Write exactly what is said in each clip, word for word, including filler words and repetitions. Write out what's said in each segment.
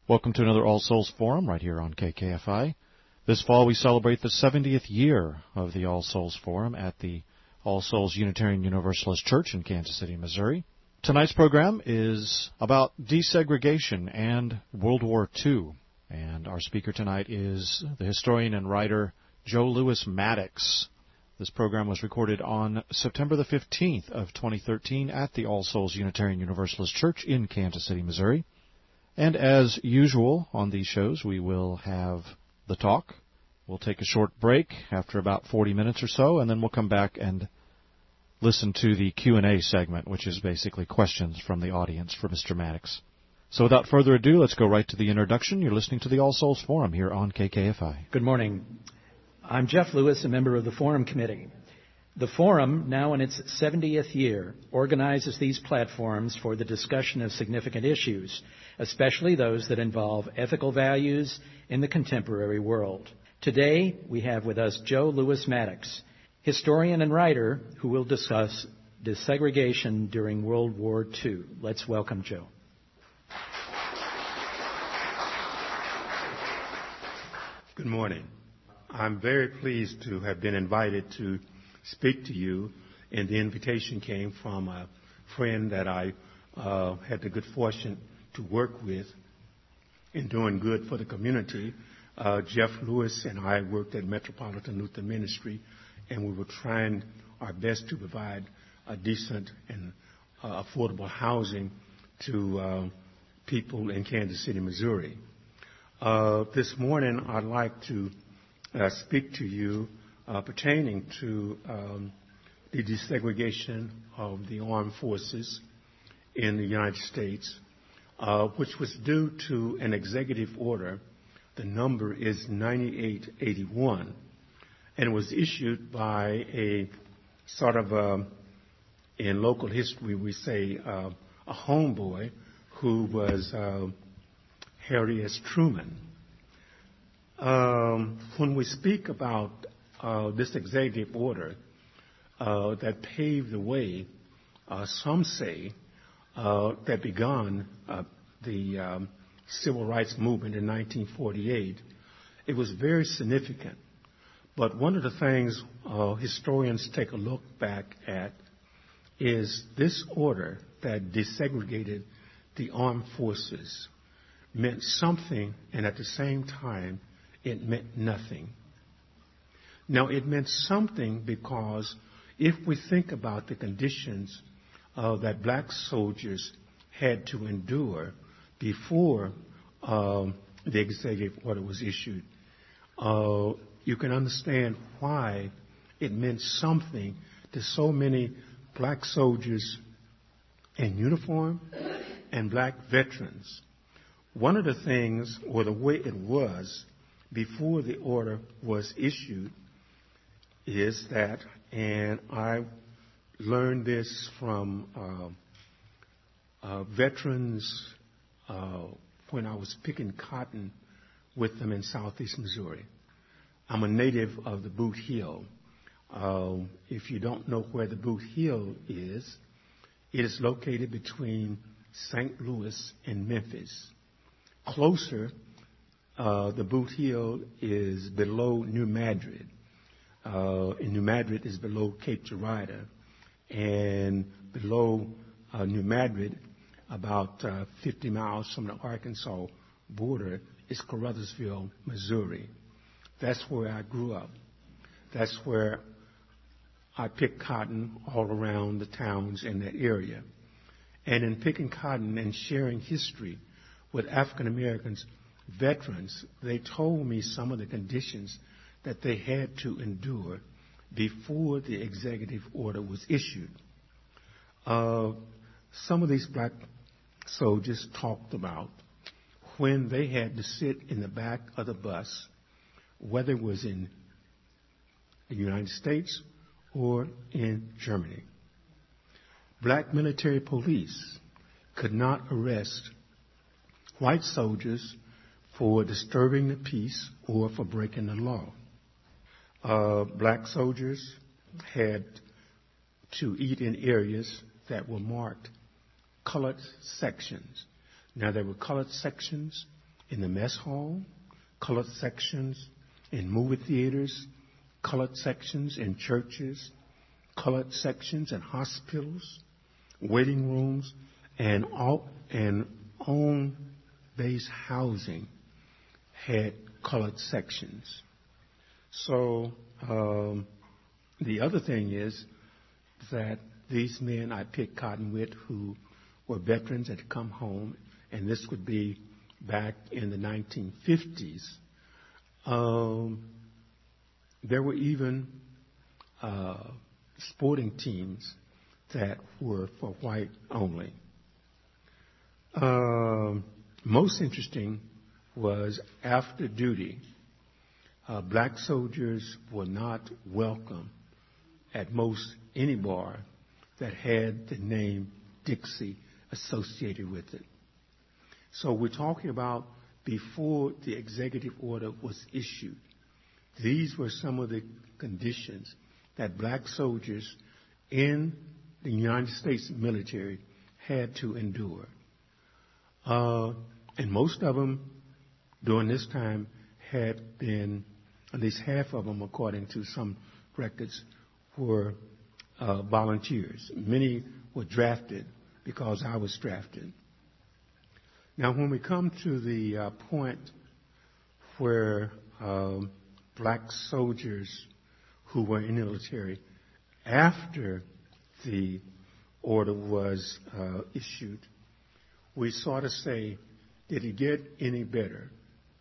Welcome to another All Souls Forum right here on K K F I. This fall we celebrate the seventieth year of the All Souls Forum at the All Souls Unitarian Universalist Church in Kansas City, Missouri. Tonight's program is about desegregation and World War Two. And our speaker tonight is the historian and writer Joe Louis Maddox. This program was recorded on September the fifteenth of twenty thirteen at the All Souls Unitarian Universalist Church in Kansas City, Missouri. And as usual on these shows, we will have the talk. We'll take a short break after about forty minutes or so, and then we'll come back and listen to the Q and A segment, which is basically questions from the audience for Mister Maddox. So without further ado, let's go right to the introduction. You're listening to the All Souls Forum here on K K F I. Good morning. I'm Jeff Lewis, a member of the Forum Committee. The Forum, now in its seventieth year, organizes these platforms for the discussion of significant issues, especially those that involve ethical values in the contemporary world. Today, we have with us Joe Louis Maddox, historian and writer who will discuss desegregation during World War Two. Let's welcome Joe. Good morning. I'm very pleased to have been invited to speak to you, and the invitation came from a friend that I uh, had the good fortune to work with in doing good for the community. Uh, Jeff Lewis and I worked at Metropolitan Lutheran Ministry, and we were trying our best to provide a decent and uh, affordable housing to uh, people in Kansas City, Missouri. Uh, this morning, I'd like to uh, speak to you uh, pertaining to um, the desegregation of the armed forces in the United States, uh, which was due to an executive order. The number is ninety-eight eighty-one, and it was issued by a sort of, a, in local history, we say uh, a homeboy who was uh, Harry S. Truman. Um, when we speak about uh, this executive order uh, that paved the way, uh, some say uh, that began uh, the um, civil rights movement in nineteen forty-eight, it was very significant. But one of the things uh, historians take a look back at is this order that desegregated the armed forces meant something, and at the same time, it meant nothing. Now, it meant something because if we think about the conditions uh, that black soldiers had to endure before um, the executive order was issued, uh, you can understand why it meant something to so many black soldiers in uniform and black veterans. One of the things, or the way it was before the order was issued, is that, and I learned this from uh, uh, veterans uh, when I was picking cotton with them in southeast Missouri. I'm a native of the Boot Hill. Uh, if you don't know where the Boot Hill is, it is located between Saint Louis and Memphis. Closer, uh, the Boot Hill is below New Madrid. Uh, and New Madrid is below Cape Girardeau. And below uh, New Madrid, about uh, fifty miles from the Arkansas border, is Caruthersville, Missouri. That's where I grew up. That's where I picked cotton all around the towns in that area. And in picking cotton and sharing history with African Americans, veterans, they told me some of the conditions that they had to endure before the executive order was issued. Uh, some of these black soldiers talked about when they had to sit in the back of the bus, whether it was in the United States or in Germany. Black military police could not arrest white soldiers for disturbing the peace or for breaking the law. Uh, black soldiers had to eat in areas that were marked colored sections. Now, there were colored sections in the mess hall, colored sections in movie theaters, colored sections in churches, colored sections in hospitals, waiting rooms, and all and home-based housing had colored sections. So um, the other thing is that these men I picked cotton with who were veterans that had come home, and this would be back in the nineteen fifties, um, there were even uh, sporting teams that were for white only. Um, most interesting was after duty, uh, black soldiers were not welcome at most any bar that had the name Dixie associated with it. So we're talking about before the executive order was issued. These were some of the conditions that black soldiers in the United States military had to endure. Uh, and most of them during this time had been, at least half of them, according to some records, were uh, volunteers. Many were drafted because I was drafted. Now, when we come to the uh, point where um, black soldiers who were in the military after the order was uh, issued, we sort of say, did it get any better?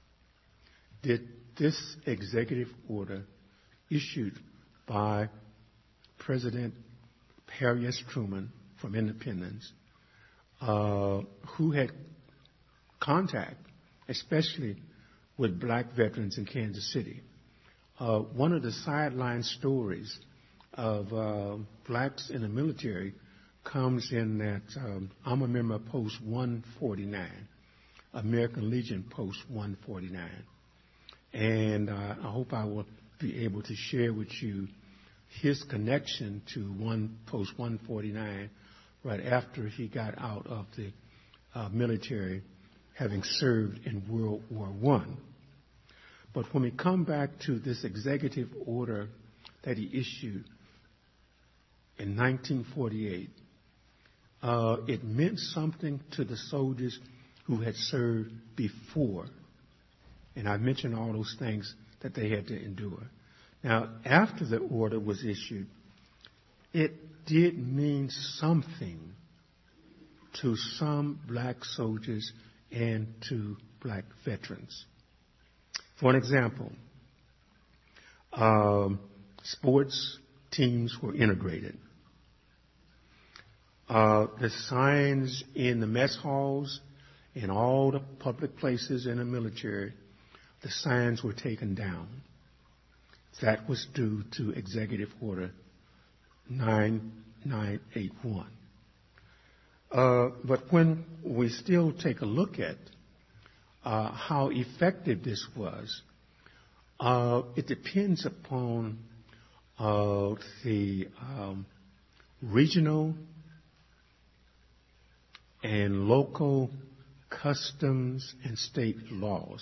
Did this executive order issued by President Harry S. Truman from Independence, uh, who had contact, especially with black veterans in Kansas City. Uh, one of the sideline stories of uh, blacks in the military comes in that um, I'm a member of Post one forty-nine, American Legion Post one forty-nine. And uh, I hope I will be able to share with you his connection to one Post one forty-nine right after he got out of the uh, military, having served in World War One. But when we come back to this executive order that he issued in nineteen forty-eight, uh, it meant something to the soldiers who had served before. And I mentioned all those things that they had to endure. Now, after the order was issued, it did mean something to some black soldiers and to black veterans. For an example, um, sports teams were integrated. Uh, the signs in the mess halls and all the public places in the military, the signs were taken down. That was due to Executive Order nine nine eight one. Uh, but when we still take a look at uh, how effective this was, uh, it depends upon uh, the um, regional and local customs and state laws.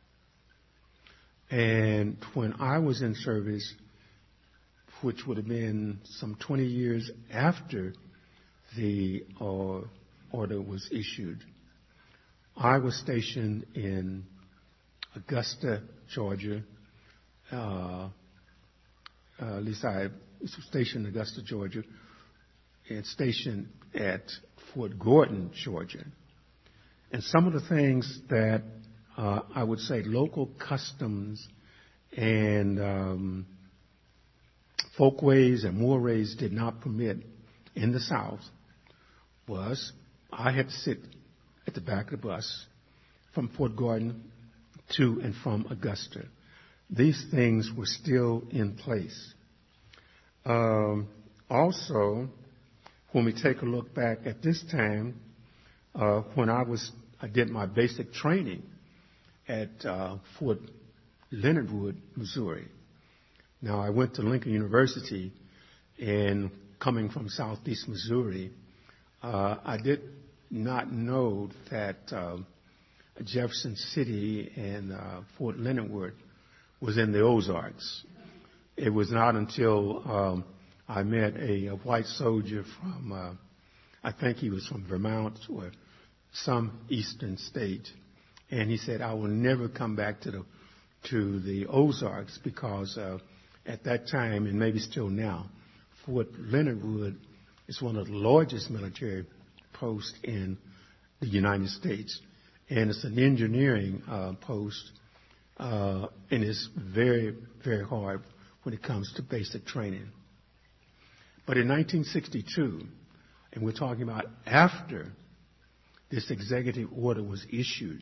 And when I was in service, which would have been some twenty years after the uh, order was issued, I was stationed in Augusta, Georgia. Uh, uh, at least I was stationed in Augusta, Georgia, and stationed at Fort Gordon, Georgia. And some of the things that uh, I would say local customs and um, folkways and mores did not permit in the South was I had to sit at the back of the bus from Fort Gordon to and from Augusta. These things were still in place. Um, also, when we take a look back at this time, uh, when I was I did my basic training at uh, Fort Leonard Wood, Missouri. Now, I went to Lincoln University, and coming from southeast Missouri, uh, I did not know that uh, Jefferson City and uh, Fort Leonard Wood was in the Ozarks. It was not until um, I met a, a white soldier from, uh, I think he was from Vermont or some eastern state, and he said, I will never come back to the to the Ozarks because uh, at that time, and maybe still now, Fort Leonard Wood is one of the largest military posts in the United States, and it's an engineering uh, post, uh, and it's very, very hard when it comes to basic training. But in nineteen sixty-two, and we're talking about after this executive order was issued,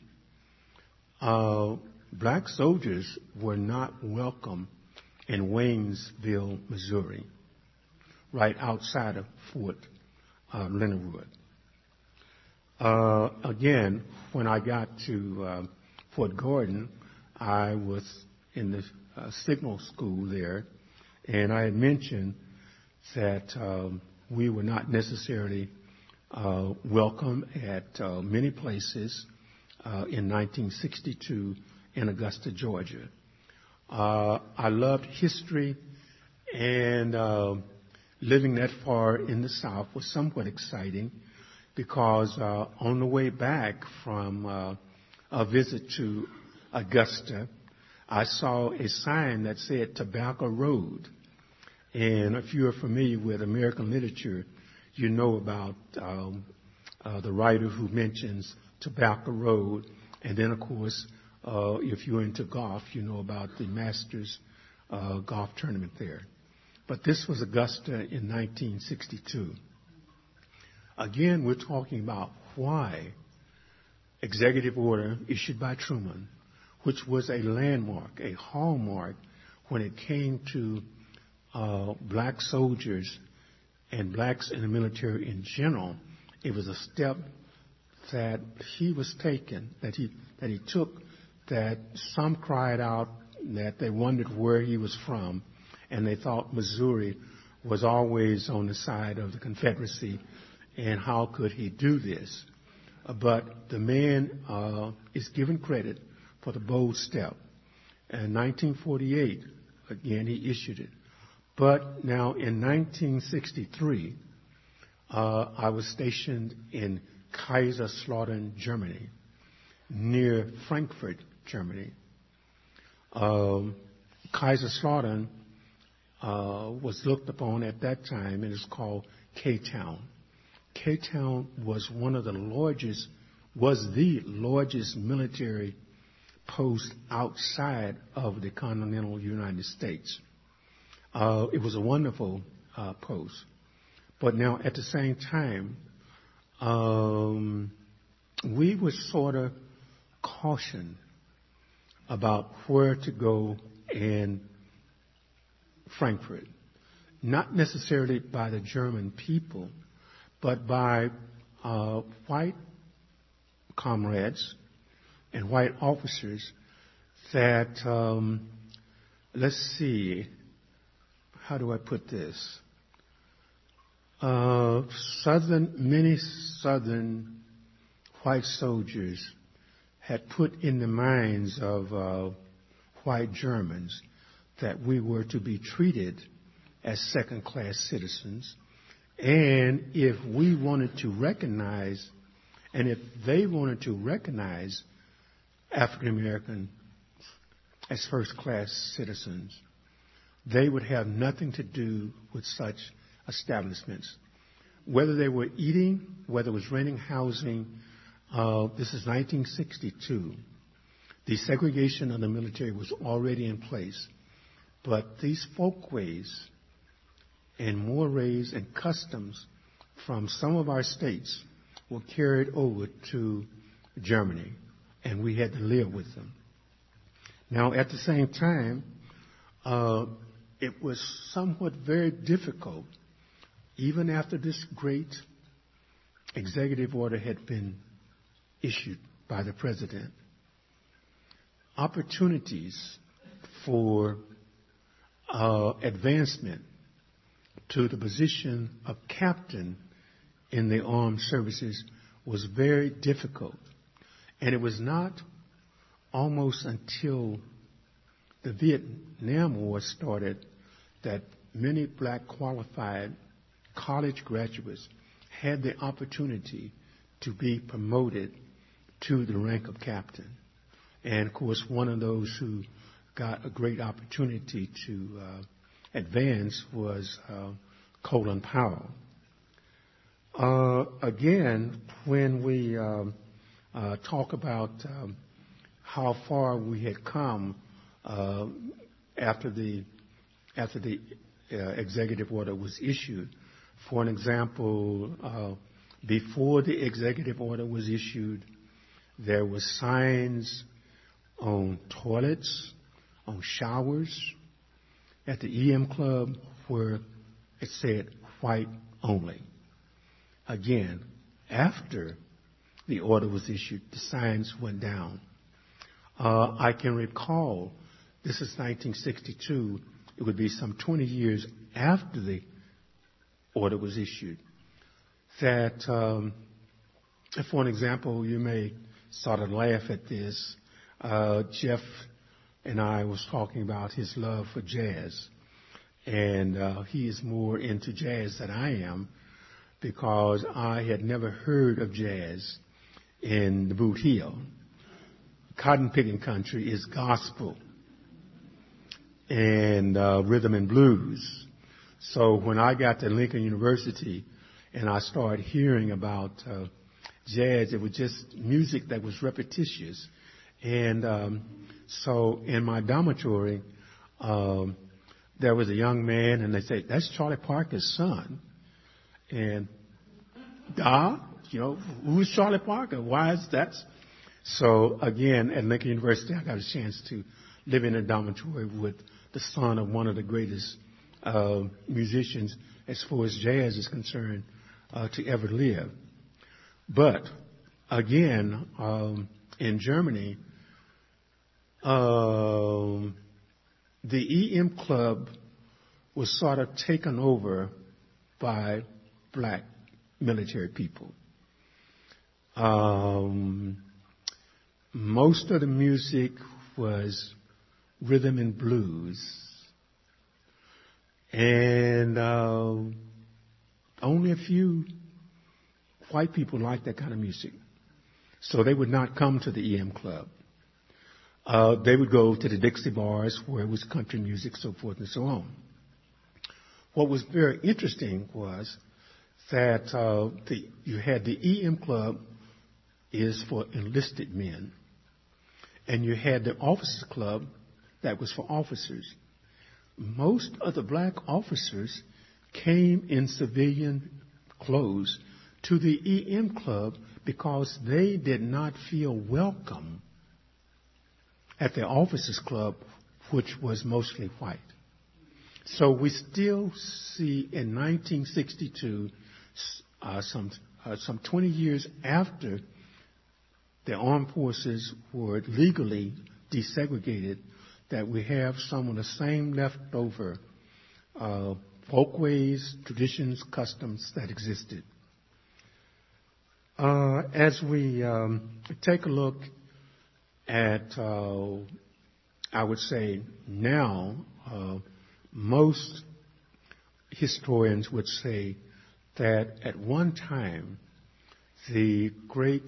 uh, black soldiers were not welcome in Waynesville, Missouri, right outside of Fort uh, Leonard Wood. Uh, again, when I got to uh, Fort Gordon, I was in the uh, signal school there, and I had mentioned that um, we were not necessarily uh, welcome at uh, many places uh, in nineteen sixty-two in Augusta, Georgia. Uh, I loved history, and uh, living that far in the South was somewhat exciting because uh, on the way back from uh, a visit to Augusta, I saw a sign that said Tobacco Road. And if you're familiar with American literature, you know about um, uh, the writer who mentions Tobacco Road. And then, of course, uh, if you're into golf, you know about the Masters uh, golf tournament there. But this was Augusta in nineteen sixty-two. Again, we're talking about why executive order issued by Truman, which was a landmark, a hallmark when it came to uh, black soldiers and blacks in the military in general. It was a step that he was taking, that he that he took, that some cried out that they wondered where he was from, and they thought Missouri was always on the side of the Confederacy, and how could he do this? Uh, but the man uh, is given credit for the bold step. In nineteen forty-eight, again, he issued it. But now in nineteen sixty-three, uh, I was stationed in Kaiserslautern, Germany, near Frankfurt, Germany. Um, Kaiserslautern uh, was looked upon at that time, and it's called K-Town. K-Town was one of the largest, was the largest military post outside of the continental United States. Uh, it was a wonderful uh, post. But now, at the same time, um, we were sort of cautioned about where to go in Frankfurt. Not necessarily by the German people, but by uh, white comrades and white officers that, um, let's see, how do I put this? Uh, southern, many southern white soldiers had put in the minds of uh, white Germans that we were to be treated as second-class citizens. And if we wanted to recognize, and if they wanted to recognize African Americans as first-class citizens, they would have nothing to do with such establishments. Whether they were eating, whether it was renting housing, uh, this is nineteen sixty-two. The segregation of the military was already in place. But these folkways and mores and customs from some of our states were carried over to Germany, and we had to live with them. Now, at the same time, uh, it was somewhat very difficult, even after this great executive order had been issued by the president, opportunities for uh, advancement to the position of captain in the armed services was very difficult. And it was not almost until the Vietnam War started that many black qualified college graduates had the opportunity to be promoted to the rank of captain. And, of course, one of those who got a great opportunity to uh, advance was uh, Colin Powell. Uh, again, when we um, uh, talk about um, how far we had come uh, after the after the uh, executive order was issued, for an example, uh, before the executive order was issued, there were signs on toilets, on showers, at the E M Club where it said white only. Again, after the order was issued, the signs went down. Uh, I can recall, this is nineteen sixty-two, it would be some twenty years after the order was issued, that, um, for an example, you may sort of laugh at this. Uh, Jeff and I was talking about his love for jazz, and uh, he is more into jazz than I am because I had never heard of jazz in the Boot Heel. Cotton picking country is gospel and uh, rhythm and blues. So when I got to Lincoln University and I started hearing about uh, jazz, it was just music that was repetitious. And um, so in my dormitory, um, there was a young man, and they said, "That's Charlie Parker's son." And, da, you know, who's Charlie Parker? Why is that? So again, at Lincoln University, I got a chance to live in a dormitory with the son of one of the greatest uh, musicians, as far as jazz is concerned, uh, to ever live. But again, um, in Germany, um, the E M Club was sort of taken over by black military people. Um, most of the music was rhythm and blues, and uh, only a few white people liked that kind of music. So they would not come to the E M Club. Uh, they would go to the Dixie bars where it was country music, so forth and so on. What was very interesting was that uh, the, you had the E M Club is for enlisted men, and you had the Officers Club that was for officers. Most of the black officers came in civilian clothes to the E M Club because they did not feel welcome at the Officers Club, which was mostly white. So we still see in nineteen sixty-two, uh, some uh, some twenty years after the armed forces were legally desegregated, that we have some of the same leftover uh, folkways, traditions, customs that existed. Uh, as we um, take a look at, uh, I would say now, uh, most historians would say that at one time the Great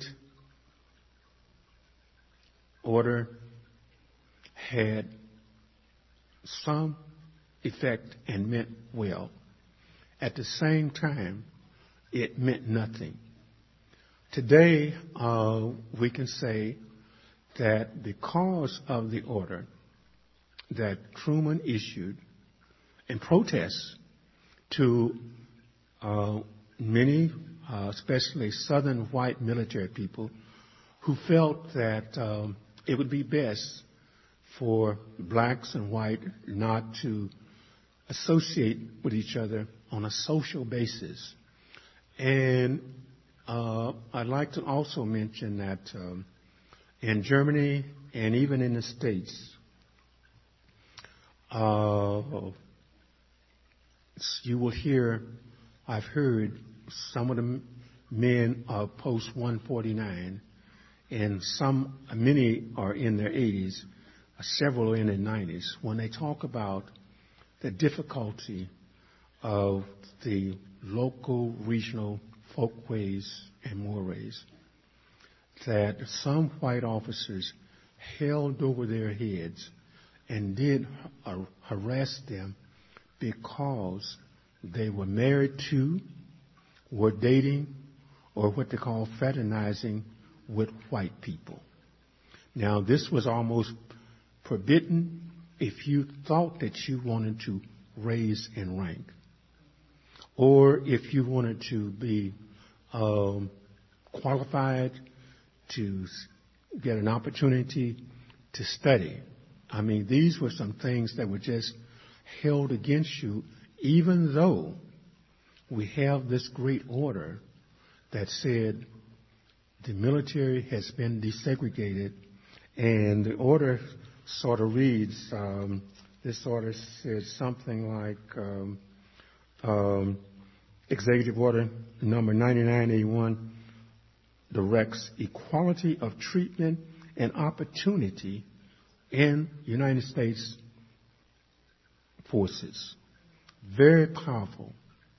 Order had some effect and meant well. At the same time, it meant nothing. Today, uh, we can say that because of the order that Truman issued in protest to uh, many, uh, especially Southern white military people, who felt that um, it would be best for blacks and white not to associate with each other on a social basis. And uh, I'd like to also mention that um, in Germany and even in the States, uh, you will hear, I've heard some of the men of Post one forty-nine and some, many are in their eighties, several are in their nineties, when they talk about the difficulty of the local, regional folkways and mores, that some white officers held over their heads and did harass them because they were married to, were dating, or what they call fraternizing with white people. Now, this was almost forbidden if you thought that you wanted to raise in rank, or if you wanted to be um, qualified to get an opportunity to study. I mean, these were some things that were just held against you, even though we have this great order that said the military has been desegregated, and the order sort of reads, um, this order says something like um, um, Executive Order number ninety-nine eighty-one directs equality of treatment and opportunity in United States forces. Very powerful.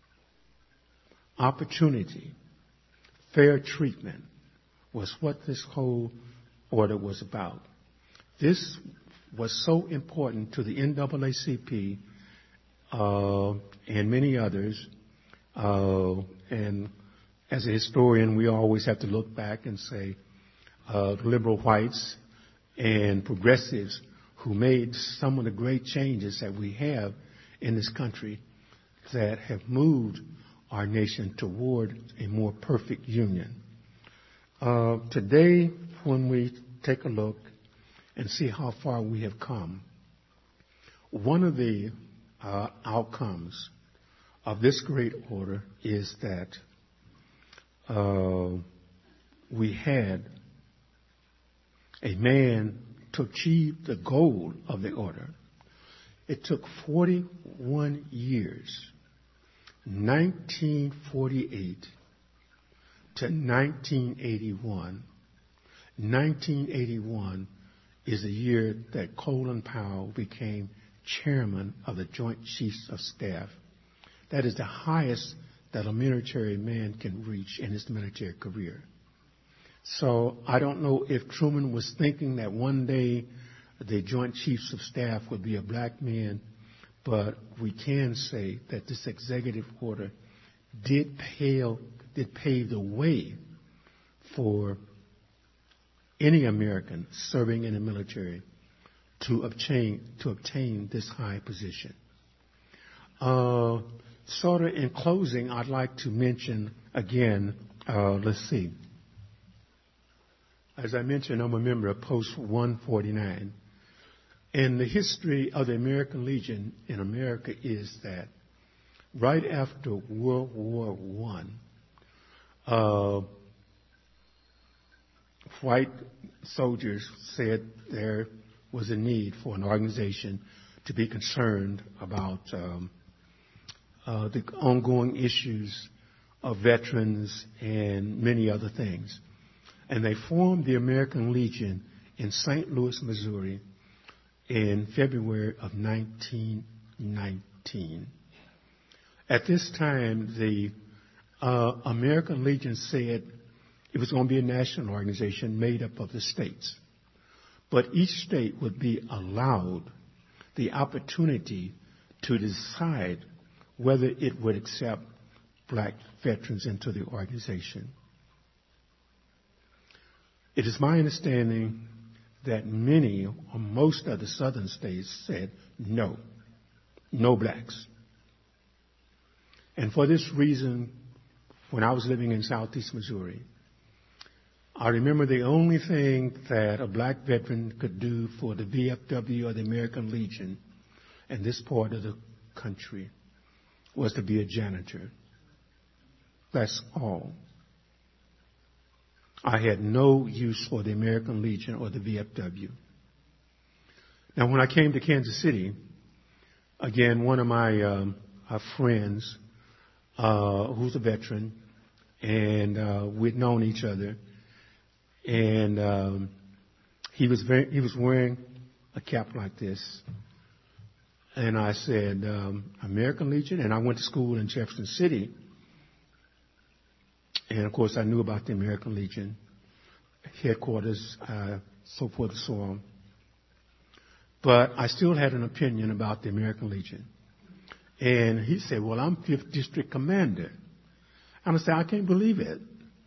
Opportunity, fair treatment was what this whole order was about. This was so important to the N double A C P uh, and many others. Uh, and as a historian, we always have to look back and say uh, the liberal whites and progressives who made some of the great changes that we have in this country that have moved our nation toward a more perfect union. Uh, today, when we take a look and see how far we have come, one of the uh, outcomes of this great order is that uh, we had a man to achieve the goal of the order. It took forty-one years, nineteen forty-eight to nineteen eighty-one. nineteen eighty-one is the year that Colin Powell became chairman of the Joint Chiefs of Staff. That is the highest that a military man can reach in his military career. So I don't know if Truman was thinking that one day the Joint Chiefs of Staff would be a black man, but we can say that this executive order did pave, did pave the way for any American serving in the military to obtain to obtain this high position. Uh, sort of in closing, I'd like to mention again, uh, let's see. As I mentioned, I'm a member of Post one forty-nine. And the history of the American Legion in America is that right after World War One, uh, white soldiers said there was a need for an organization to be concerned about um, uh, the ongoing issues of veterans and many other things. And they formed the American Legion in Saint Louis, Missouri in February of nineteen nineteen. At this time, the uh, American Legion said it was going to be a national organization made up of the states. But each state would be allowed the opportunity to decide whether it would accept black veterans into the organization. It is my understanding that many or most of the southern states said no, no blacks. And for this reason, when I was living in southeast Missouri, I remember the only thing that a black veteran could do for the V F W or the American Legion in this part of the country was to be a janitor. That's all. I had no use for the American Legion or the V F W. Now, when I came to Kansas City, again, one of my um, uh, friends, uh, who's a veteran, and uh, we'd known each other, And um, he was very, he was wearing a cap like this. And I said, um, American Legion, and I went to school in Jefferson City. And of course, I knew about the American Legion headquarters, uh, so forth and so on. But I still had an opinion about the American Legion. And he said, well, I'm fifth District Commander. And I said, I can't believe it.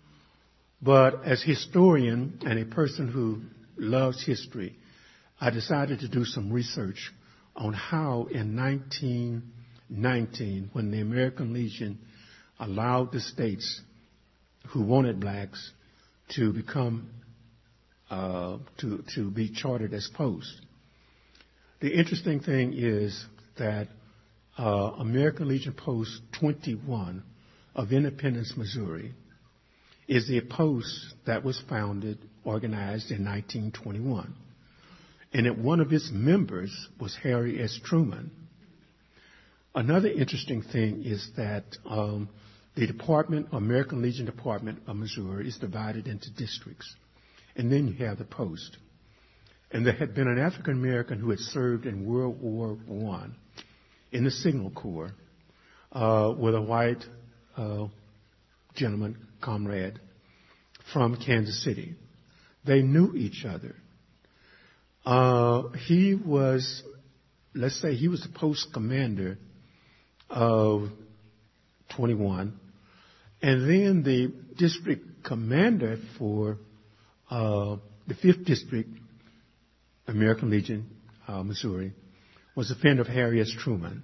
But as a historian and a person who loves history, I decided to do some research on how in nineteen nineteen, when the American Legion allowed the states who wanted blacks to become, uh, to, to be chartered as posts. The interesting thing is that uh, American Legion Post twenty-one of Independence, Missouri, is the post that was founded, organized in nineteen twenty-one. And that one of its members was Harry S. Truman. Another interesting thing is that um, the Department, American Legion Department of Missouri is divided into districts. And then you have the post. And there had been an African American who had served in World War One in the Signal Corps uh, with a white uh, gentleman, comrade, from Kansas City. They knew each other. Uh, he was, let's say he was the post commander of twenty-one. And then the district commander for uh, the fifth District, American Legion, uh, Missouri, was a friend of Harry S. Truman.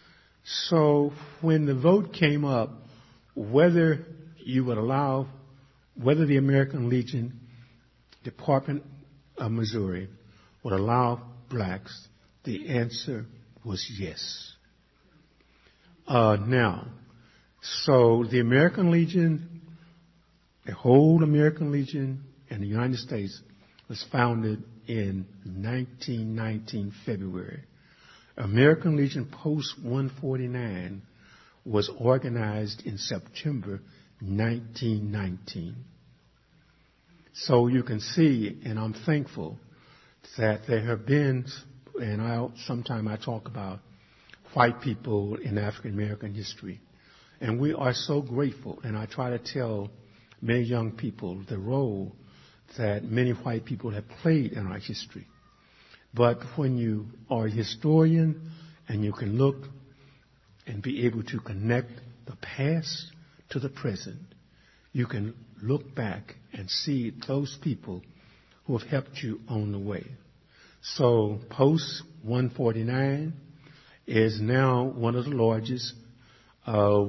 So when the vote came up, whether you would allow, whether the American Legion Department of Missouri would allow blacks, the answer was yes. Uh, now, so the American Legion, the whole American Legion in the United States was founded in nineteen nineteen, February. American Legion Post one forty-nine was organized in September nineteen nineteen. So you can see, and I'm thankful that there have been, and I sometime I talk about white people in African American history, and we are so grateful. And I try to tell many young people the role that many white people have played in our history. But when you are a historian and you can look and be able to connect the past to the present, you can look back and see those people who have helped you on the way. So Post one forty-nine is now one of the largest. Uh,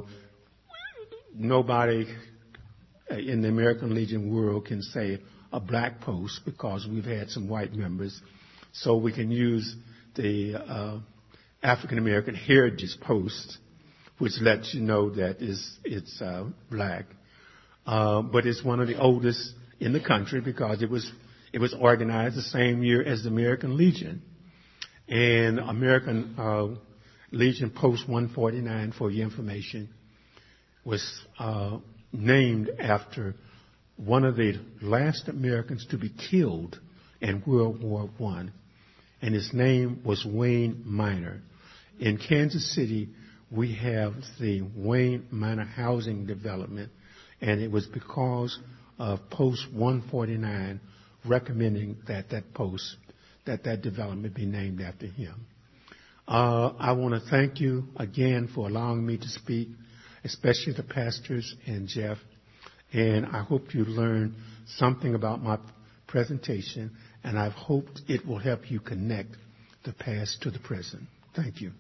nobody in the American Legion world can say a black post because we've had some white members. So we can use the uh, African American Heritage Post, which lets you know that it's, it's uh, black. Uh, but it's one of the oldest in the country because it was it was organized the same year as the American Legion. And American uh, Legion Post one forty-nine, for your information, was uh, named after one of the last Americans to be killed in World War One, and his name was Wayne Minor. In Kansas City, we have the Wayne Minor Housing Development, and it was because of Post one forty-nine recommending that that post, that that development be named after him. Uh, I want to thank you again for allowing me to speak, especially the pastors and Jeff, and I hope you learned something about my presentation, and I've hoped it will help you connect the past to the present. Thank you.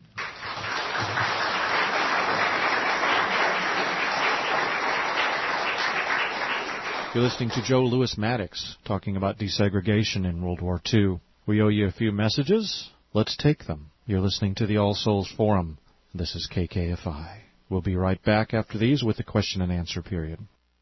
You're listening to Joe Louis Maddox talking about desegregation in World War Two. We owe you a few messages. Let's take them. You're listening to the All Souls Forum. This is K K F I. We'll be right back after these with the question and answer period.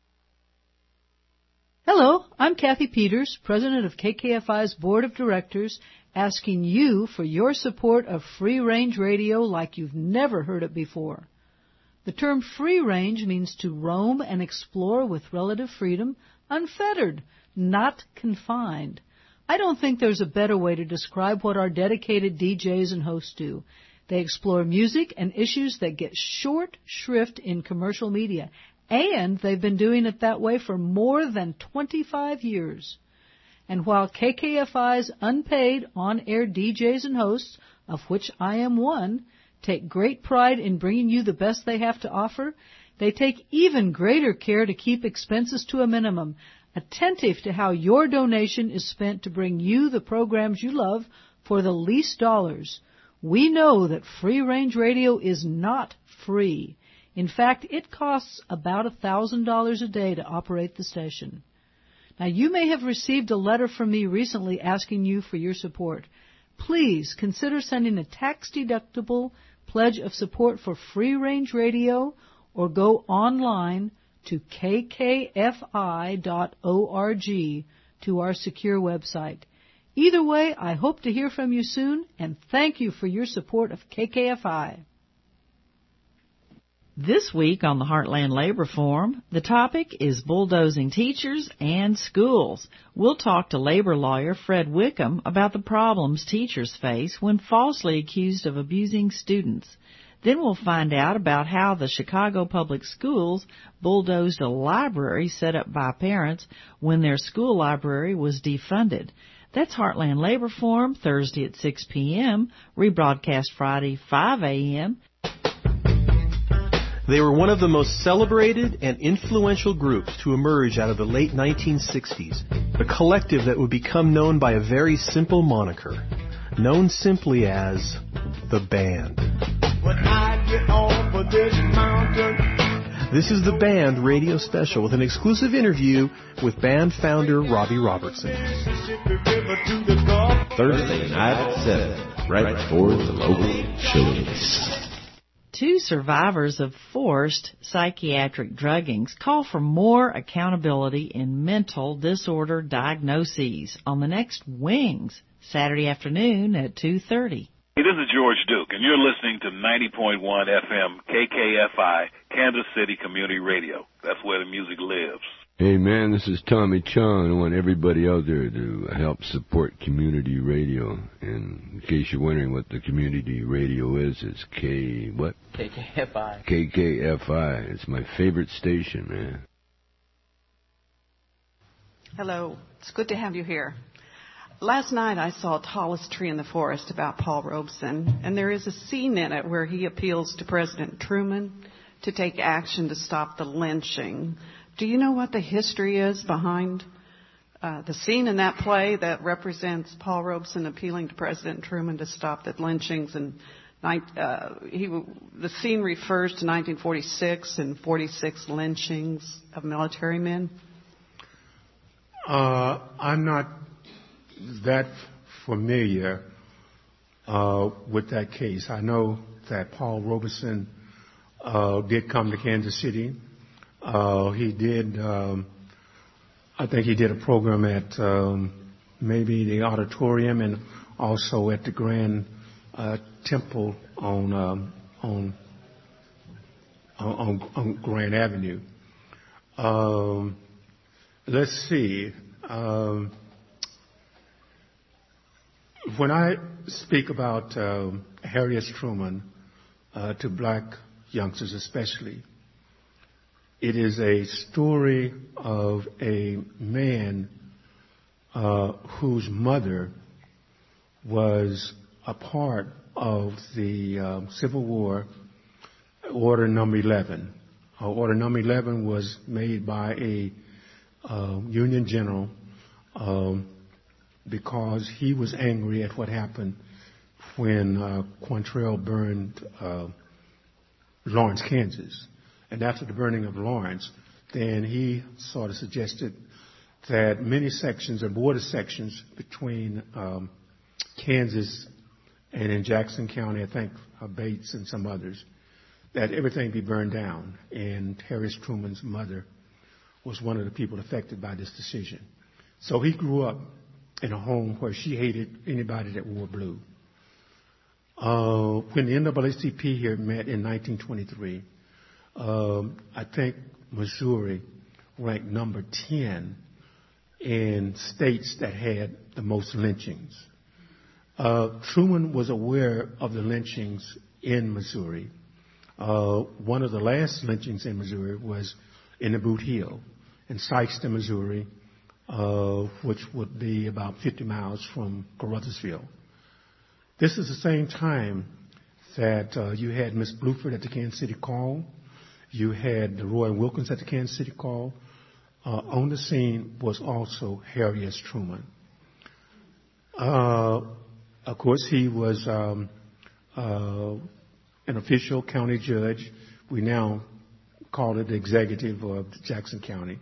Hello, I'm Kathy Peters, president of K K F I's board of directors, asking you for your support of free-range radio like you've never heard it before. The term free range means to roam and explore with relative freedom, unfettered, not confined. I don't think there's a better way to describe what our dedicated D Js and hosts do. They explore music and issues that get short shrift in commercial media, and they've been doing it that way for more than twenty-five years. And while K K F I's unpaid on-air D Js and hosts, of which I am one, take great pride in bringing you the best they have to offer, they take even greater care to keep expenses to a minimum, attentive to how your donation is spent to bring you the programs you love for the least dollars. We know that free-range radio is not free. In fact, it costs about one thousand dollars a day to operate the station. Now, you may have received a letter from me recently asking you for your support. Please consider sending a tax-deductible pledge of support for free-range radio or go online to k k f i dot org to our secure website. Either way, I hope to hear from you soon, and thank you for your support of K K F I. This week on the Heartland Labor Forum, the topic is bulldozing teachers and schools. We'll talk to labor lawyer Fred Wickham about the problems teachers face when falsely accused of abusing students. Then we'll find out about how the Chicago Public Schools bulldozed a library set up by parents when their school library was defunded. That's Heartland Labor Forum, Thursday at six p.m., rebroadcast Friday, five a.m. They were one of the most celebrated and influential groups to emerge out of the late nineteen sixties, a collective that would become known by a very simple moniker, known simply as the Band. When I get off of this mountain. This is the Band radio special with an exclusive interview with band founder Robbie Robertson. Thursday night at seven, right before the local showcase. Two survivors of forced psychiatric druggings call for more accountability in mental disorder diagnoses on the next Wings, Saturday afternoon at two thirty. Hey, this is George Duke, and you're listening to ninety point one F M K K F I, Kansas City Community Radio. That's where the music lives. Hey, man, this is Tommy Chong. I want everybody out there to help support community radio. And in case you're wondering what the community radio is, it's K... what? K K F I. K K F I. It's my favorite station, man. Hello. It's good to have you here. Last night I saw Tallest Tree in the Forest about Paul Robeson, and there is a scene in it where he appeals to President Truman to take action to stop the lynching. Do you know what the history is behind uh, the scene in that play that represents Paul Robeson appealing to President Truman to stop the lynchings? And uh, he, the scene refers to nineteen forty-six and forty-six lynchings of military men. Uh, I'm not that familiar uh, with that case. I know that Paul Robeson uh, did come to Kansas City. Uh, he did, um, I think he did a program at um, maybe the auditorium and also at the Grand uh, Temple on, um, on on on Grand Avenue. Um, let's see. Um, when I speak about uh, Harry S. Truman uh, to black youngsters especially, it is a story of a man uh, whose mother was a part of the uh, Civil War, Order Number eleven. Uh, Order Number eleven was made by a uh, Union general um, because he was angry at what happened when uh, Quantrill burned uh, Lawrence, Kansas. And after the burning of Lawrence, then he sort of suggested that many sections or border sections between um, Kansas and in Jackson County, I think uh, Bates and some others, that everything be burned down. And Harry S. Truman's mother was one of the people affected by this decision. So he grew up in a home where she hated anybody that wore blue. Uh, when the N double A C P here met in nineteen twenty-three, Um, I think Missouri ranked number ten in states that had the most lynchings. Uh, Truman was aware of the lynchings in Missouri. Uh, one of the last lynchings in Missouri was in the Boot Hill in Sykeston, Missouri, uh, which would be about fifty miles from Caruthersville. This is the same time that uh, you had Miss Bluford at the Kansas City Call. You had Roy Wilkins at the Kansas City Call. Uh, on the scene was also Harry S. Truman. Uh, of course, he was um, uh, an official county judge. We now call it the executive of Jackson County.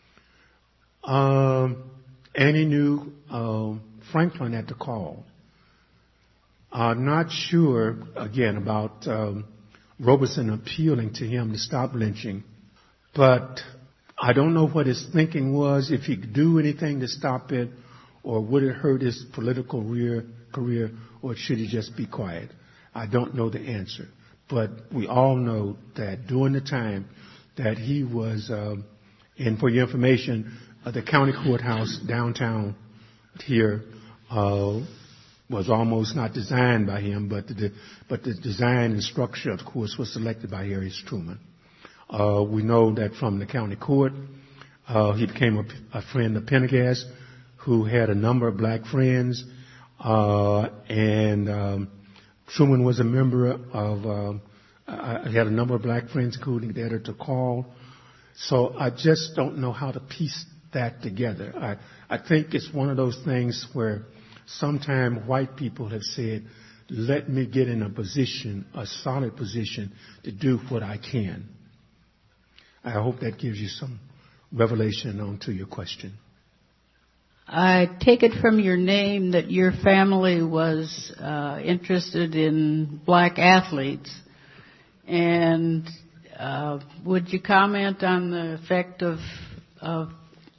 Um, and he knew uh, Franklin at the call. I'm not sure, again, about um, Robeson appealing to him to stop lynching, but I don't know what his thinking was, if he could do anything to stop it, or would it hurt his political career, career, or should he just be quiet? I don't know the answer. But we all know that during the time that he was, um, and for your information, uh, the county courthouse downtown here uh, was almost not designed by him, but the, but the design and structure, of course, was selected by Harry S. Truman. Uh, we know that from the county court, uh, he became a, a friend of Pendergast, who had a number of black friends, uh, and um, Truman was a member of, uh, I had a number of black friends, including the editor Call. So I just don't know how to piece that together. I, I think it's one of those things where sometimes white people have said, let me get in a position, a solid position, to do what I can. I hope that gives you some revelation onto your question. I take it from your name that your family was uh, interested in black athletes. And uh, would you comment on the effect of, of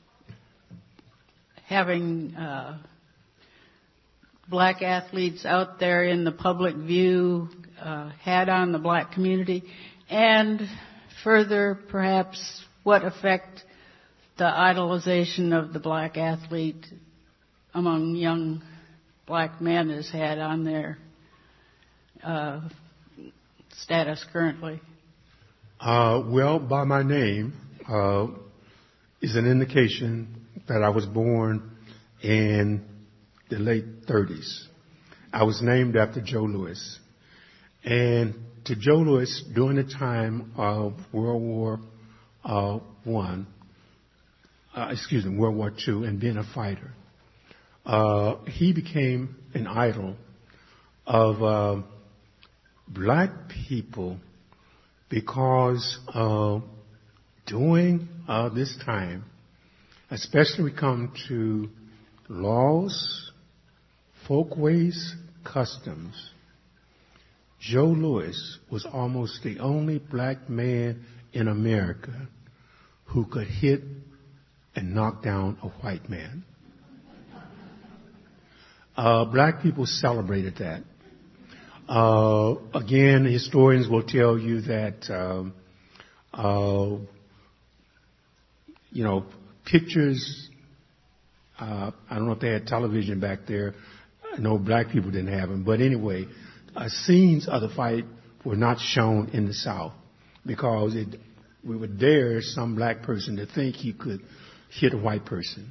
having uh, black athletes out there in the public view uh, had on the black community? And further, perhaps, what effect the idolization of the black athlete among young black men has had on their uh, status currently? Uh, well, by my name uh, is an indication that I was born in the late thirties. I was named after Joe Louis. And to Joe Louis, during the time of World War uh, One, uh, excuse me, World War Two, and being a fighter, uh, he became an idol of uh, black people because uh, during uh, this time, especially when we come to laws, folkways, customs, Joe Louis was almost the only black man in America who could hit and knock down a white man. Uh, black people celebrated that. Uh, again, historians will tell you that, um, uh, you know, pictures, uh, I don't know if they had television back there. I know black people didn't have them. But anyway, uh, scenes of the fight were not shown in the South because it, we would dare some black person to think he could hit a white person.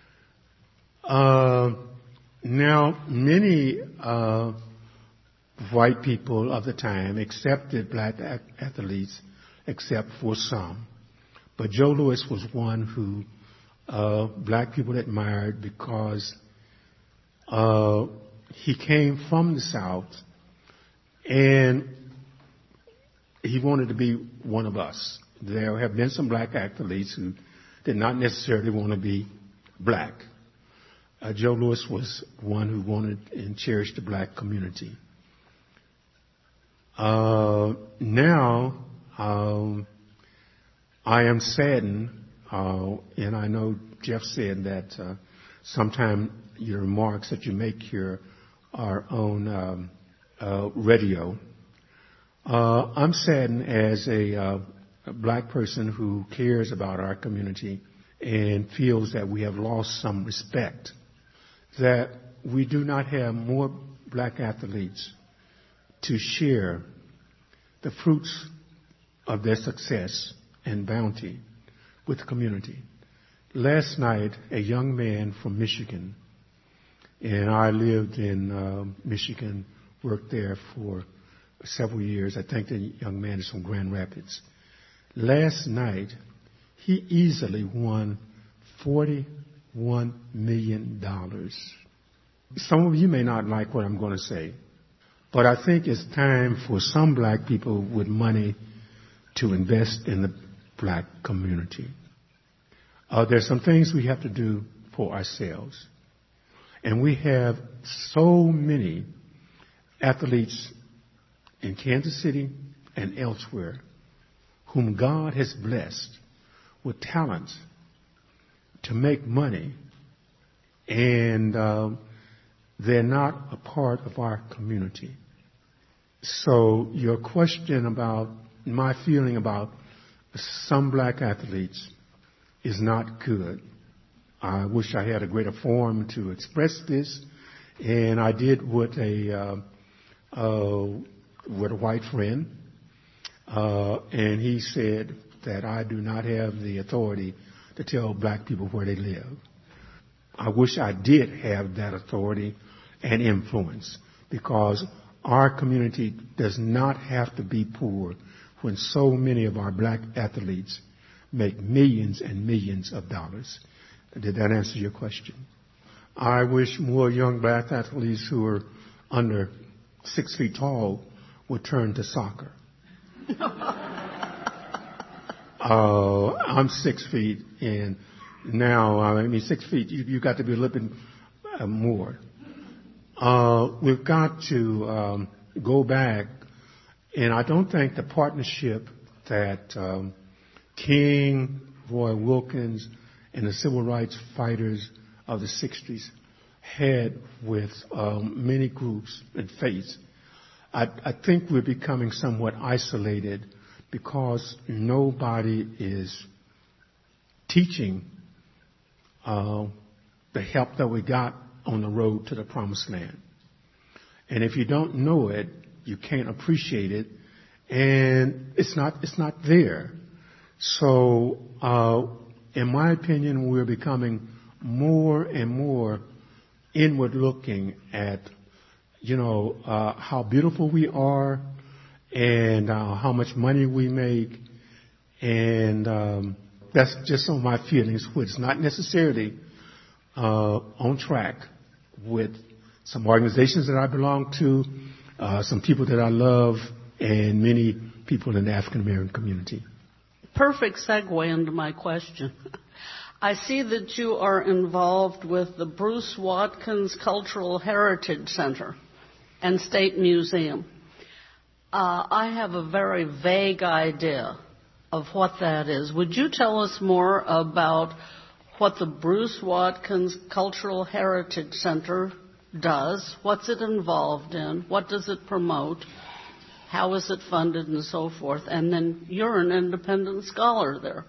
Uh, now, many uh, white people of the time accepted black athletes, except for some. But Joe Louis was one who uh, black people admired because uh, he came from the South and he wanted to be one of us. There have been some black athletes who did not necessarily want to be black. Uh, Joe Louis was one who wanted and cherished the black community. Uh, now, um, I am saddened, uh, and I know Jeff said that uh, sometime your remarks that you make here are on um, uh, radio. Uh, I'm saddened as a, uh, a black person who cares about our community and feels that we have lost some respect, that we do not have more black athletes to share the fruits of their success and bounty with the community. Last night, a young man from Michigan, and I lived in uh, Michigan, worked there for several years. I think the young man is from Grand Rapids. Last night, he easily won forty-one million dollars. Some of you may not like what I'm going to say, but I think it's time for some black people with money to invest in the black community. Uh, there's some things we have to do for ourselves. And we have so many athletes in Kansas City and elsewhere whom God has blessed with talents to make money, and uh, they're not a part of our community. So your question about my feeling about some black athletes is not good. I wish I had a greater forum to express this, and I did with a uh, uh, with a white friend, uh, and he said that I do not have the authority to tell black people where they live. I wish I did have that authority and influence, because our community does not have to be poor when so many of our black athletes make millions and millions of dollars. Did that answer your question? I wish more young black athletes who are under six feet tall would turn to soccer. uh, I'm six feet, and now, I mean, six feet, you, you got to be a little bit uh, more. Uh, we've got to um, go back, and I don't think the partnership that um, King, Roy Wilkins, and the civil rights fighters of the sixties had with um, many groups and faiths, I, I think we're becoming somewhat isolated because nobody is teaching uh, the help that we got on the road to the promised land. And if you don't know it, you can't appreciate it, and it's not it's not there. So, uh, in my opinion, we're becoming more and more inward looking at, you know, uh, how beautiful we are and uh, how much money we make. And um, that's just some of my feelings, which is not necessarily uh, on track with some organizations that I belong to, uh, some people that I love, and many people in the African American community. Perfect segue into my question. I see that you are involved with the Bruce Watkins Cultural Heritage Center and State Museum. Uh, I have a very vague idea of what that is. Would you tell us more about what the Bruce Watkins Cultural Heritage Center does? What's it involved in? What does it promote? How is it funded, and so forth? And then you're an independent scholar there.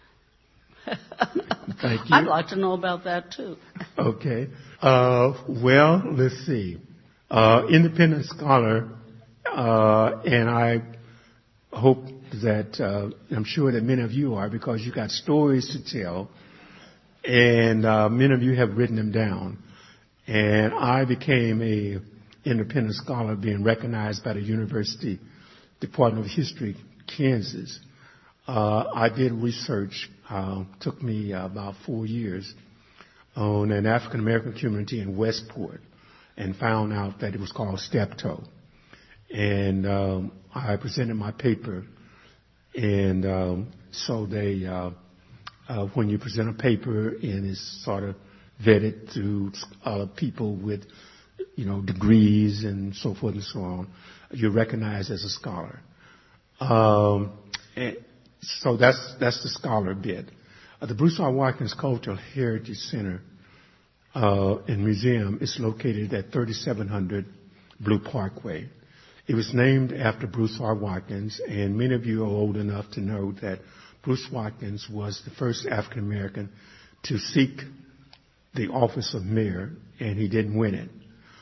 Thank you. I'd like to know about that, too. Okay. Uh, well, let's see. Uh, independent scholar, uh, and I hope that, uh, I'm sure that many of you are, because you got stories to tell, and uh, many of you have written them down. And I became a independent scholar, being recognized by the University Department of History, Kansas. Uh, I did research, uh, took me uh, about four years, on an African American community in Westport, and found out that it was called Steptoe. And um, I presented my paper, and um, so they, uh, uh, when you present a paper and it's sort of vetted through uh, people with, you know, degrees and so forth and so on, you're recognized as a scholar. Um, and so that's that's the scholar bit. Uh, the Bruce R. Watkins Cultural Heritage Center uh, and Museum is located at thirty-seven hundred Blue Parkway. It was named after Bruce R. Watkins, and many of you are old enough to know that Bruce Watkins was the first African American to seek the office of mayor, and he didn't win it.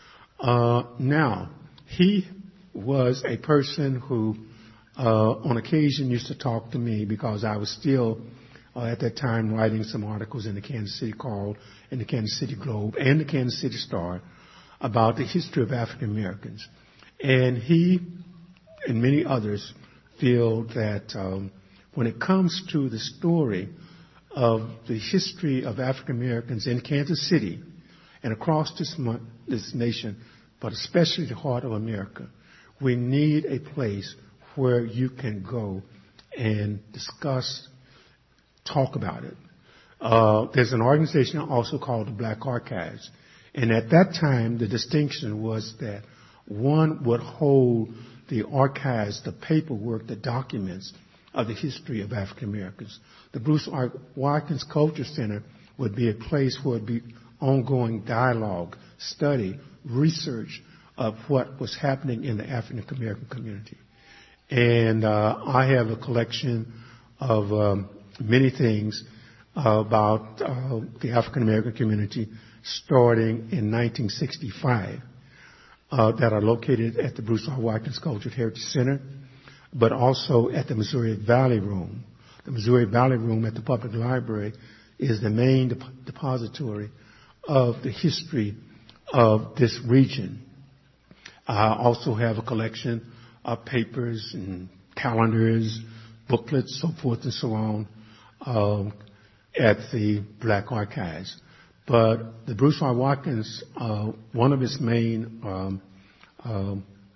Uh, now, he was a person who, uh, on occasion used to talk to me because I was still, uh, at that time, writing some articles in the Kansas City Call, in the Kansas City Globe, and the Kansas City Star about the history of African Americans. And he and many others feel that um, when it comes to the story of the history of African Americans in Kansas City and across this, this nation, but especially the heart of America, we need a place where you can go and discuss, talk about it. Uh, there's an organization also called the Black Archives. And at that time, the distinction was that one would hold the archives, the paperwork, the documents of the history of African Americans. The Bruce R. Watkins Culture Center would be a place where it would be ongoing dialogue, study, research of what was happening in the African American community. And uh, I have a collection of um, many things uh, about uh, the African American community starting in nineteen sixty-five uh, that are located at the Bruce R. Watkins Cultural Heritage Center, but also at the Missouri Valley Room. The Missouri Valley Room at the Public Library is the main dep- depository of the history of this region. I also have a collection of papers and calendars, booklets, so forth and so on, um, at the Black Archives. But the Bruce R. Watkins, uh, one of his main um, uh,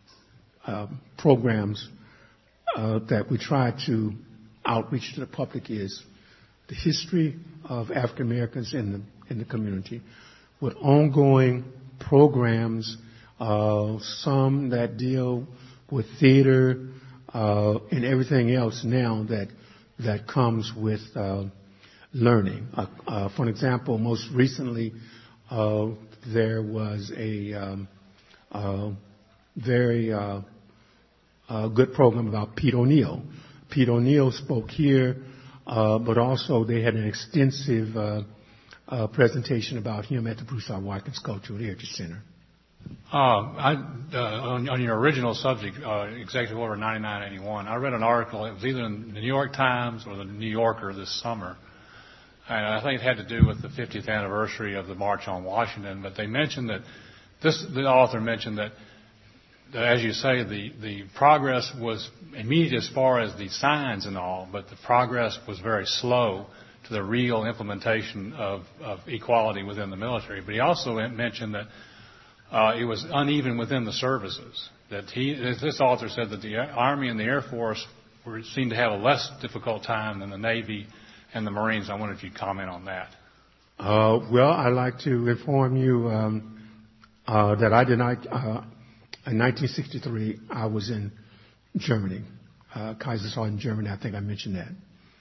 uh, programs uh, that we try to outreach to the public is the history of African Americans in the in the community, with ongoing programs, uh, some that deal with theater uh, and everything else now that that comes with uh, learning. Uh, uh, for example, most recently uh, there was a um, uh, very uh, uh, good program about Pete O'Neill. Pete O'Neill spoke here, uh, but also they had an extensive uh, uh, presentation about him at the Bruce R. Watkins Cultural Heritage Center. Uh, I, uh, on, on your original subject, uh, Executive Order ninety-nine eighty-one, I read an article, it was either in the New York Times or the New Yorker this summer, and I think it had to do with the fiftieth anniversary of the March on Washington, but they mentioned that, this, the author mentioned that, that as you say, the, the progress was immediate as far as the signs and all, but the progress was very slow to the real implementation of, of equality within the military. But he also mentioned that Uh, it was uneven within the services. That he, this author said that the Army and the Air Force were, seemed to have a less difficult time than the Navy and the Marines. I wonder if you'd comment on that. Uh, well, I'd like to inform you um, uh, that I did not. Uh, in nineteen sixty-three, I was in Germany, uh, Kaiserslautern, Germany. I think I mentioned that.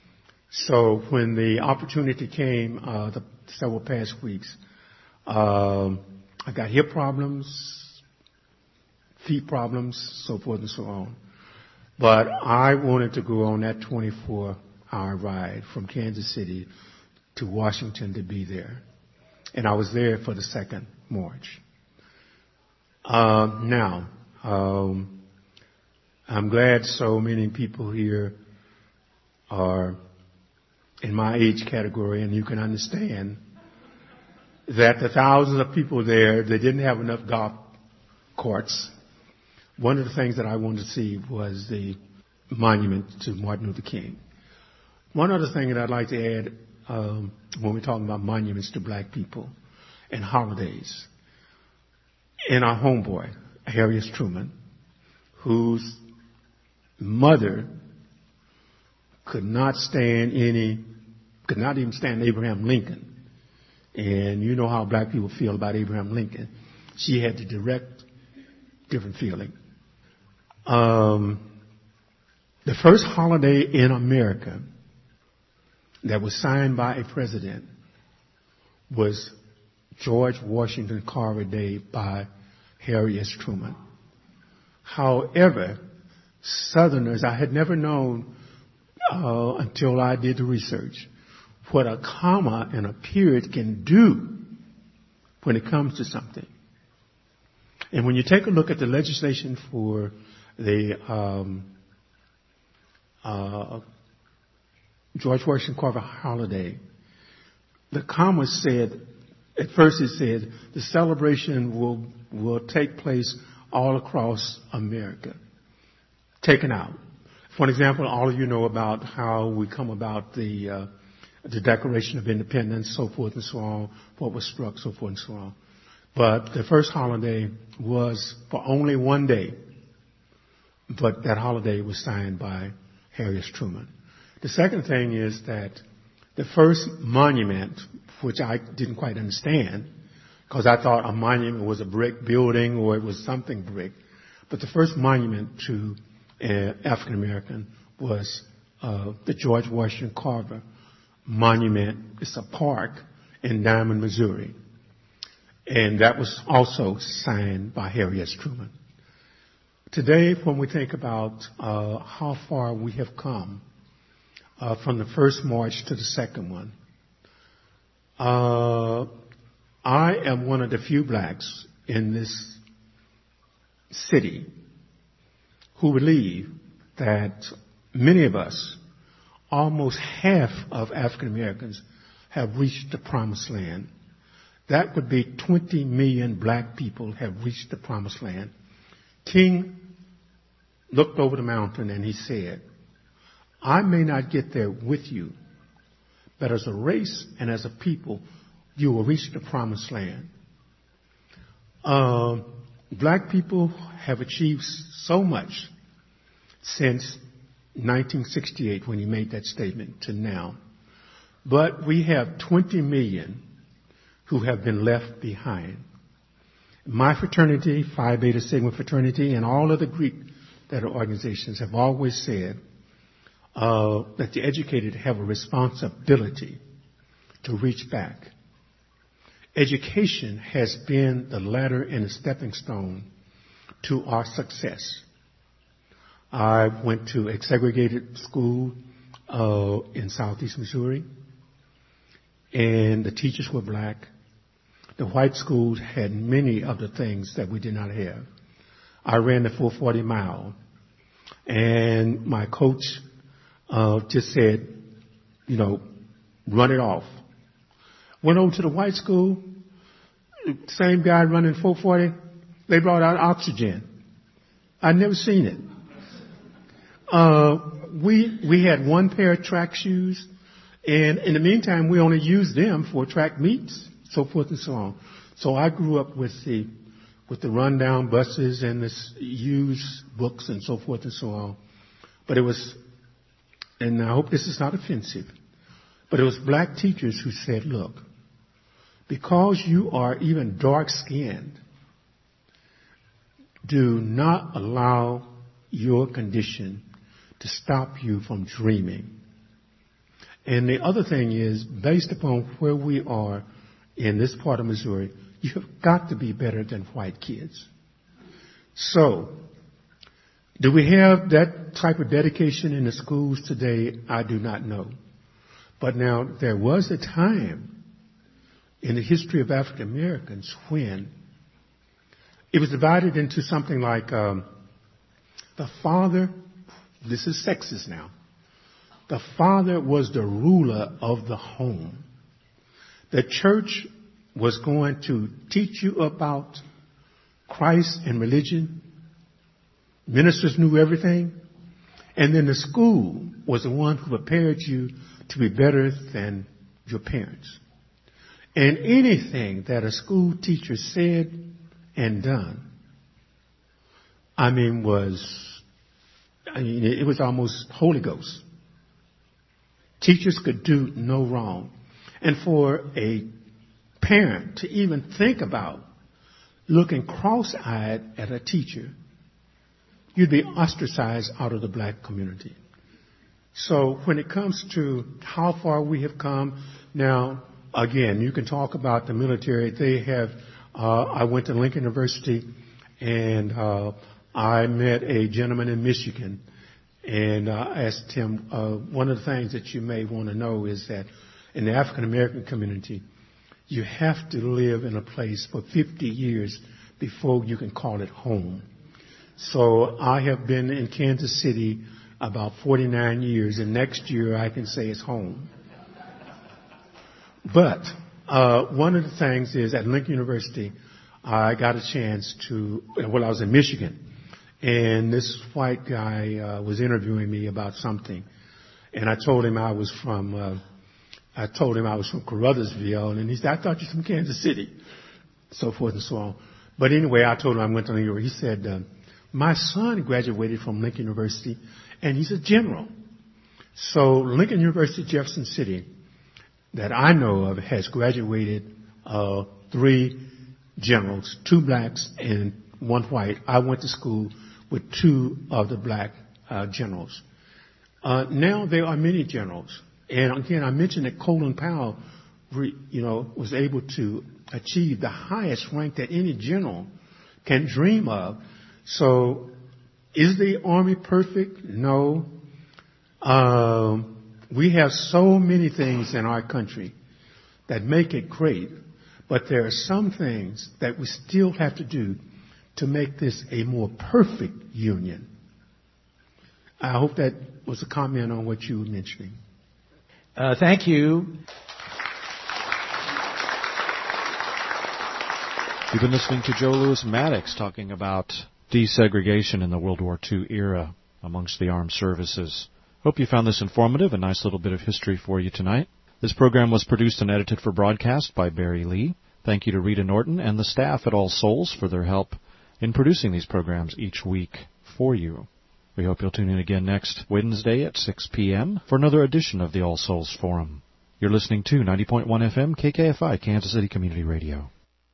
So when the opportunity came, uh, the several past weeks. Um, I got hip problems, feet problems, so forth and so on. But I wanted to go on that twenty-four hour ride from Kansas City to Washington to be there. And I was there for the second march. Uh, now, um, I'm glad so many people here are in my age category, and you can understand that the thousands of people there, they didn't have enough golf courts. One of the things that I wanted to see was the monument to Martin Luther King. One other thing that I'd like to add um, when we're talking about monuments to black people and holidays. And our homeboy, Harry S. Truman, whose mother could not stand any, could not even stand Abraham Lincoln. And you know how black people feel about Abraham Lincoln. She had the direct, different feeling. Um, the first holiday in America that was signed by a president was George Washington Carver Day by Harry S. Truman. However, Southerners, I had never known uh, until I did the research, what a comma and a period can do when it comes to something. And when you take a look at the legislation for the um, uh, George Washington Carver holiday, the comma said, at first it said, the celebration will will take place all across America. Taken out. For example, all of you know about how we come about the uh, the Declaration of Independence, so forth and so on, what was struck, so forth and so on. But the first holiday was for only one day. But that holiday was signed by Harry S. Truman. The second thing is that the first monument, which I didn't quite understand, because I thought a monument was a brick building or it was something brick, but the first monument to uh, African American was uh, the George Washington Carver Monument. It's a park in Diamond, Missouri. And that was also signed by Harry S. Truman. Today, when we think about uh, how far we have come uh, from the first march to the second one, uh, I am one of the few blacks in this city who believe that many of us, almost half of African Americans, have reached the promised land. That would be twenty million black people have reached the promised land. King looked over the mountain and he said, I may not get there with you, but as a race and as a people, you will reach the promised land. Uh, black people have achieved so much since nineteen sixty-eight, when he made that statement, to now. But we have twenty million who have been left behind. My fraternity, Phi Beta Sigma fraternity, and all of the Greek that are organizations have always said uh, that the educated have a responsibility to reach back. Education has been the ladder and a stepping stone to our success. I went to a segregated school uh, in Southeast Missouri, and the teachers were black. The white schools had many of the things that we did not have. I ran the four forty mile, and my coach uh, just said, you know, run it off. Went over to the white school, same guy running four forty, they brought out oxygen. I'd never seen it. Uh, we, we had one pair of track shoes, and in the meantime, we only used them for track meets, so forth and so on. So I grew up with the, with the rundown buses and the used books and so forth and so on. But it was, and I hope this is not offensive, but it was black teachers who said, look, because you are even dark-skinned, do not allow your condition to stop you from dreaming. And the other thing is, based upon where we are in this part of Missouri, you have got to be better than white kids. So, do we have that type of dedication in the schools today? I do not know. But now, there was a time in the history of African Americans when it was divided into something like um, the father, this is sexist now, the father was the ruler of the home. The church was going to teach you about Christ and religion. Ministers knew everything. And then the school was the one who prepared you to be better than your parents. And anything that a school teacher said and done, I mean, was, I mean, it was almost Holy Ghost. Teachers could do no wrong. And for a parent to even think about looking cross-eyed at a teacher, you'd be ostracized out of the black community. So when it comes to how far we have come, now, again, you can talk about the military. They have, uh, I went to Lincoln University, and uh, I met a gentleman in Michigan, And uh, I asked him, uh, one of the things that you may want to know is that in the African American community, you have to live in a place for fifty years before you can call it home. So I have been in Kansas City about forty-nine years, and next year I can say it's home. But uh, one of the things is at Lincoln University, I got a chance to, well, I was in Michigan, and this white guy uh, was interviewing me about something, and I told him I was from, uh, I told him I was from Caruthersville, and he said, I thought you were from Kansas City, so forth and so on. But anyway, I told him I went to Lincoln University. He said, uh, my son graduated from Lincoln University, and he's a general. So Lincoln University, Jefferson City, that I know of, has graduated uh, three generals, two blacks and one white. I went to school with two of the black uh, generals. Uh, now there are many generals. And again, I mentioned that Colin Powell, re, you know, was able to achieve the highest rank that any general can dream of. So is the Army perfect? No. Um, we have so many things in our country that make it great, but there are some things that we still have to do to make this a more perfect union. I hope that was a comment on what you were mentioning. Uh, thank you. You've been listening to Joe Louis Maddox talking about desegregation in the World War Two era amongst the armed services. Hope you found this informative, a nice little bit of history for you tonight. This program was produced and edited for broadcast by Barry Lee. Thank you to Rita Norton and the staff at All Souls for their help in producing these programs each week for you. We hope you'll tune in again next Wednesday at six p.m. for another edition of the All Souls Forum. You're listening to ninety point one F M K K F I, Kansas City Community Radio.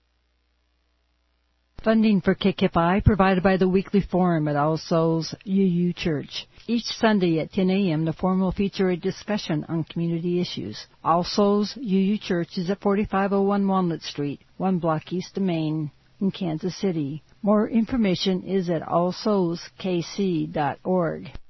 Funding for K K F I provided by the weekly forum at All Souls U U Church. Each Sunday at ten a.m., the forum will feature a discussion on community issues. All Souls U U Church is at forty-five oh one Walnut Street, one block east of Main, in Kansas City. More information is at all souls k c dot org.